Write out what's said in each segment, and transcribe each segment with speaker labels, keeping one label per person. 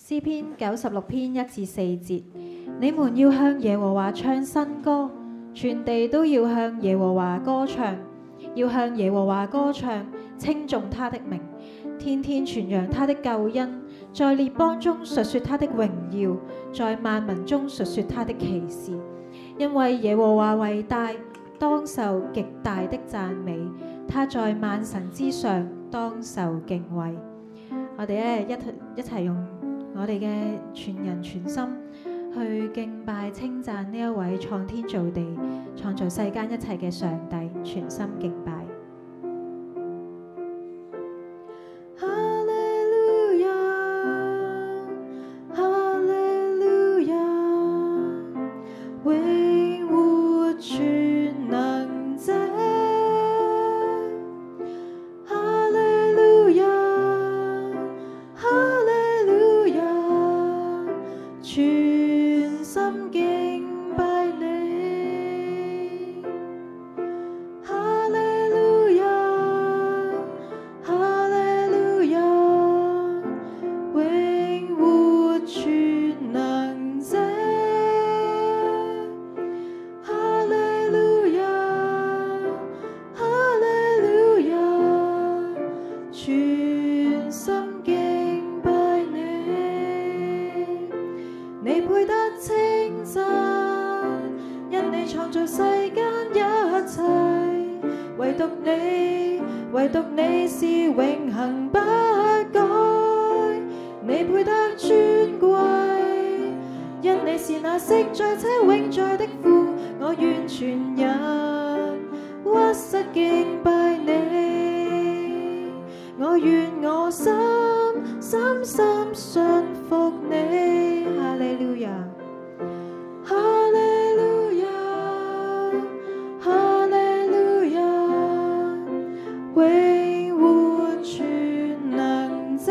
Speaker 1: 詩篇96篇1至4節，你們要向耶和華唱新歌，全地都要向耶和華歌唱，要向耶和華歌唱，稱頌他的名，天天傳揚他的救恩，在列邦中述說他的榮耀，在萬民中述說他的奇事。因為耶和華為大，當受極大的讚美，他在萬神之上，當受敬畏。我哋咧一齊用我哋嘅全人全心去敬拜稱讚呢一位創天造地、創造世間一切嘅上帝，全心敬拜。
Speaker 2: 唯獨你是永恆不改，你配得尊貴，因你是那昔在且永在的父，我願全人屈膝敬拜你，我願我心深深信服你。哈利路亞，哈利路亞，哈利路亞，永活全能者。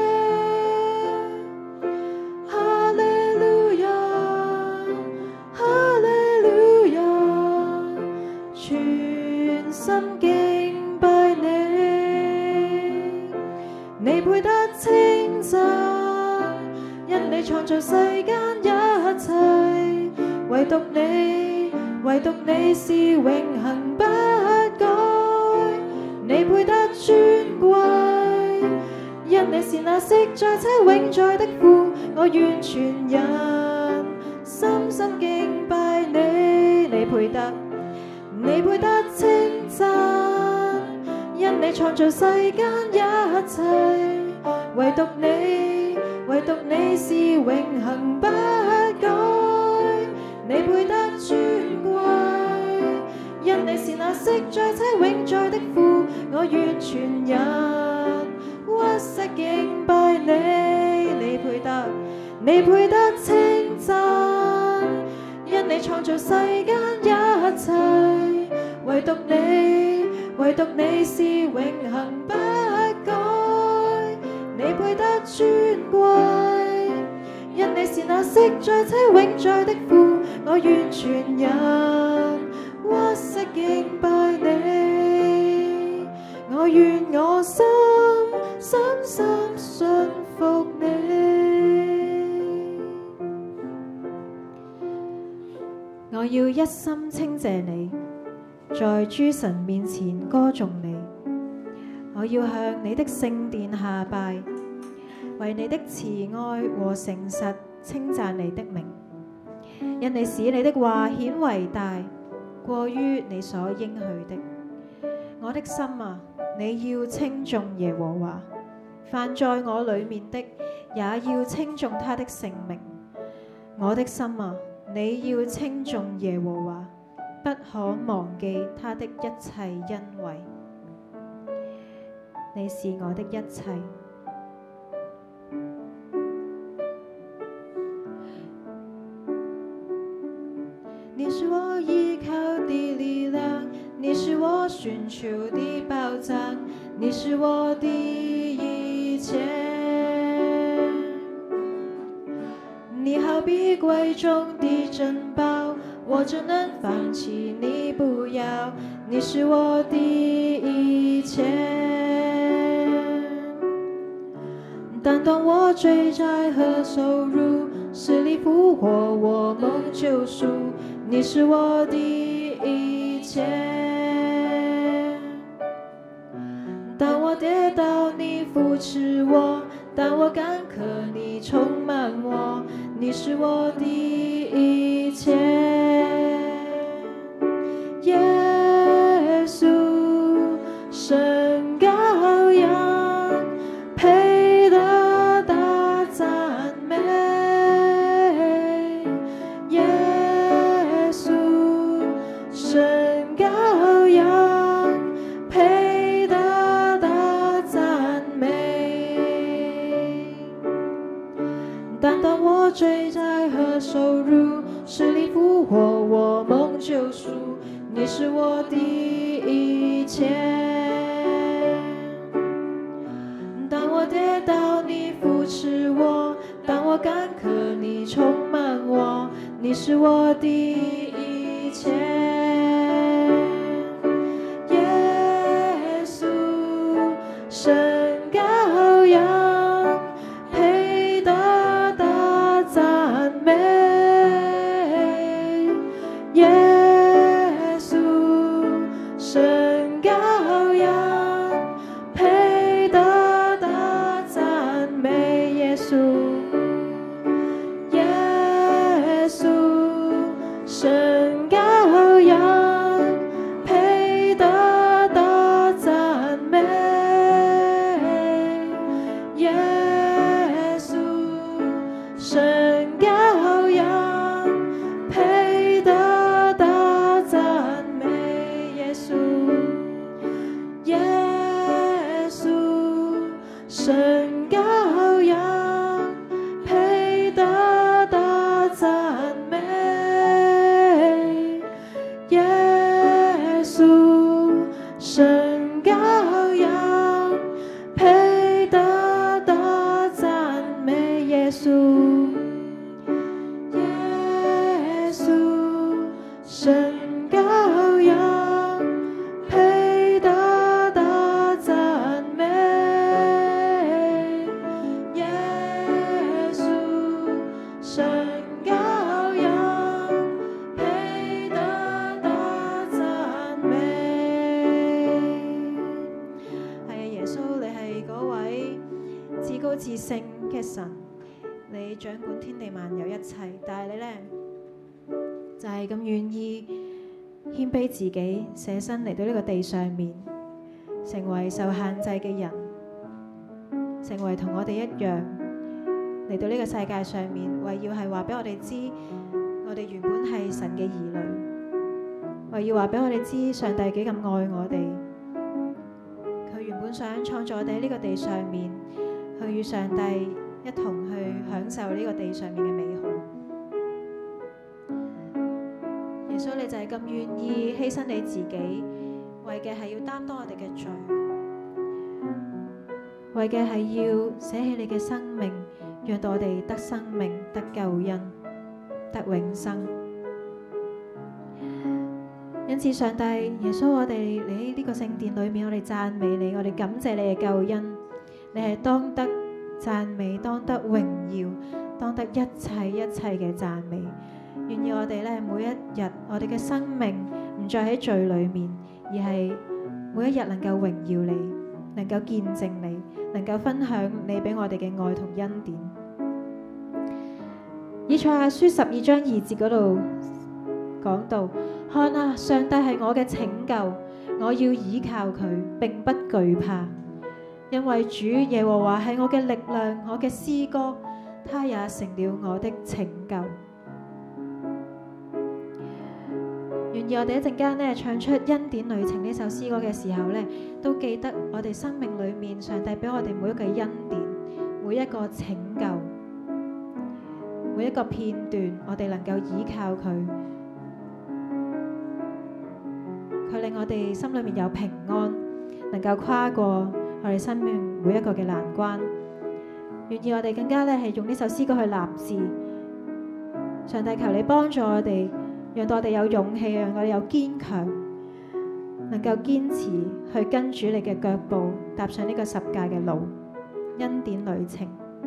Speaker 2: 哈利路亞，哈利路亞，全心敬拜你，你配得稱讚，因你創造世間一切，唯獨你是永恆不改，你配得尊貴，因你是那昔在且永在的父，我願全人深深敬拜你，你配得稱讚，因你創造世間一切，唯獨你是永恆不改，你配得尊貴，因你是那昔在且永在的父，我願全人屈膝敬拜你，你配得稱讚，因你創造世間一切，唯獨你是永恆不改，你配得尊貴，因你是那昔在且永在的父，我願全人屈膝敬拜你，我願我心深深信服你。
Speaker 1: 我要一心稱謝你，在諸神面前歌頌你。我要向你的聖殿下拜，為你的慈愛和誠實稱讚你的名。因你使你的話顯為大，過於你所應許的。我的心啊，你要稱頌耶和華，凡在我裏面的也要稱頌他的聖名。我的心啊，你要稱頌耶和華，不可忘記他的一切恩惠。你是我的一切。
Speaker 2: 你是我依靠的力量，你是我尋求的保障，你是我的一切。你好比貴重的珍寶，我怎能放棄你不要？你是我的一切。 但當我追債和收入，死裡復活，我蒙救贖，你是我的一切。當我跌倒，你扶持我；當我乾渴，你充滿我。你是我的一切，耶穌，神羔羊，配得大讚美。耶穌，神羔羊，配得大讚美。但當我追債和收入，死裡復活，我蒙救贖，你是我的一切。當我跌倒，你扶持我；當我乾渴，你充滿我。你是我的一切，耶穌，神羔羊，配得大讚美。耶穌，神羔羊，配得大讚美。耶穌，耶穌，神羔羊，配得大讚美。耶穌，神羔羊，配得大讚美。耶穌，耶穌，神羔羊，配得大讚美。耶穌，神羔羊，配得大讚美。耶穌，耶穌，神羔羊，配得大讚美。耶穌，神羔羊，配得大讚美。係啊，耶穌，你係嗰位至高至聖嘅神，你掌管天地萬有一切，但係你呢，就係咁願意謙卑自己，捨身嚟到呢個地上面，成為受限制嘅人，成為同我哋一樣嚟到呢個世界上面，為要係話俾我哋知，我哋原本係神嘅兒女，為要話俾我哋知上帝幾咁愛我哋。佢原本想創造我哋喺呢個地上面，去與上帝一同去享受呢個地上面嘅美好。耶穌，你就係咁願意犧牲你自己，為嘅係要擔當我哋嘅罪，為嘅係要捨棄你嘅生命，讓到我哋得生命、得救恩、得永生。因此，上帝耶穌，我哋嚟喺呢個聖殿裏面，我哋讚美你，我哋感謝你嘅救恩。你係當得讚美，當得榮耀，當得一切一切嘅讚美。願意我哋咧每一日，我哋嘅生命唔再喺罪裏面，而係每一日能夠榮耀你，能夠見證你，能夠分享你俾我哋嘅愛同恩典。以賽亞書12章2節嗰度講到：看啊，上帝係我嘅拯救，我要倚靠佢，並不懼怕，因為主耶和華係我嘅力量，我嘅詩歌，他也成了我的拯救。願意我哋一陣間呢唱出恩典旅程呢首詩歌嘅時候呢，都記得我哋生命裏面上帝俾我哋每一個恩典，每一個拯救，每一個片段，我哋能夠依靠佢，佢令我哋心裏面有平安，能夠跨過我哋生命每一個嘅難關。願意我哋更加呢係用呢首詩歌去立志，上帝求你幫助我哋，讓到我哋有勇氣，讓我哋有堅強，能夠堅持去跟住你嘅腳步，踏上呢個十架嘅路。
Speaker 1: 恩典旅程。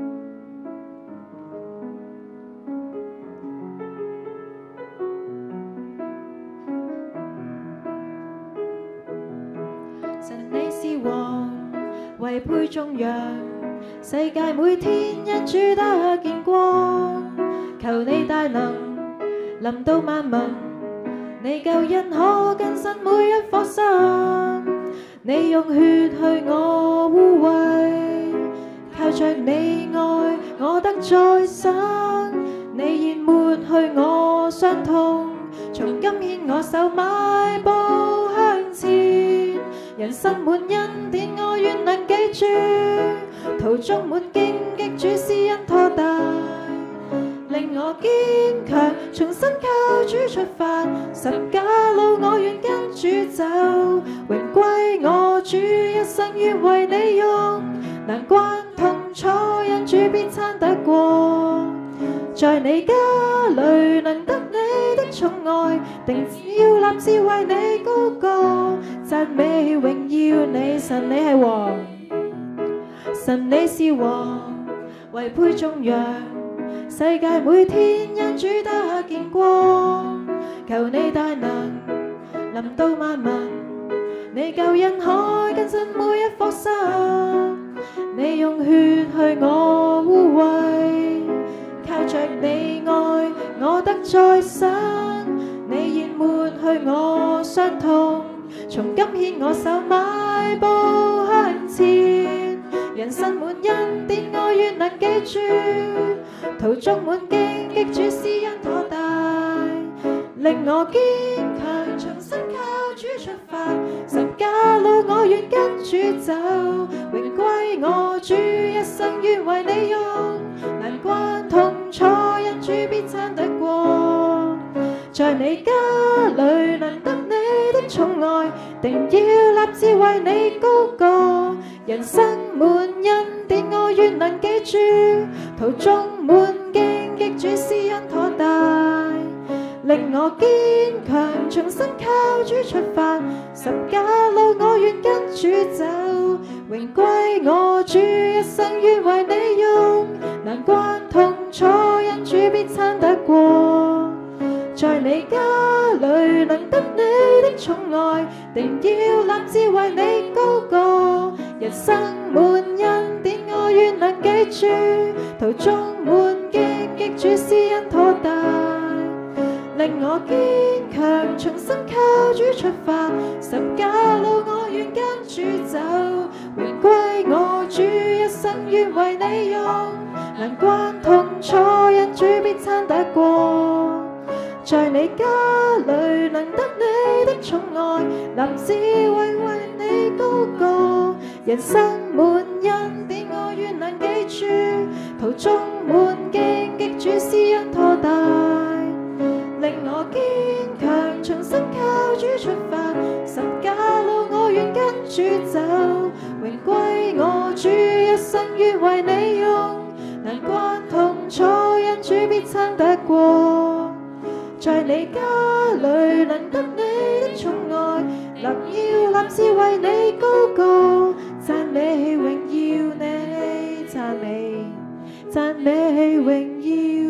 Speaker 1: 神你是王，位配眾羊，世界每天因主得見光。求你大能臨到萬民，你救恩可更新每一顆心。你用血去我污穢，靠着你愛我得再生。你淹沒去我傷痛，從今牽我手邁步向前。人生滿恩典，我願能記住，途中滿荊棘，主施恩托大，令我堅強，重新靠主出發。十架路我願跟主走，榮歸我主，一生願為你用。難關痛楚，因主必撐得過。在你家裏能得你的寵愛，定要立志為你高歌，讚美榮耀你。神你係王，神你是王，位配眾羊，世界每天因主得見光。求你大能臨到萬民，你救恩可更新每一顆心。你用血去我污穢，靠着你愛我得再生。你淹沒去我傷痛，從今牽我手邁步向前。人生滿恩典，我願能記住，途中滿荊棘，主施恩托大，令我堅強，重新靠主出發。十架路我願跟主走，榮歸我主，一生願為你用。難關痛楚，因主必撐得過。在你家裏能得你的寵愛，定要立志為你高歌。人生滿恩典，我願能記住，途中滿荊棘，主施恩托大，令我堅強，重新靠主出發。十架路我願跟主走，榮歸我主，一生願為你用。難關痛楚，因主必撐得過。在你家裏能得你的寵愛，定要立志為你高歌。人生滿恩典，我願能記住，途中滿荊棘，主施恩托大，令我堅強，重新靠主出發。十架路我願跟主走，榮歸我主，一生願為你用。難關痛楚，因主必撐得過。在你家裏能得你的寵愛，立志為你高歌。人生滿恩典，我願能記住，途中滿荊棘，主施恩托大，令我堅強，重新靠主出發。十架路我願跟主走，榮歸我主，一生願為你用。難關痛楚，因主必撐得過。在你家裏能得你的寵愛，要立志為你高歌，讚美榮耀你，讚美榮耀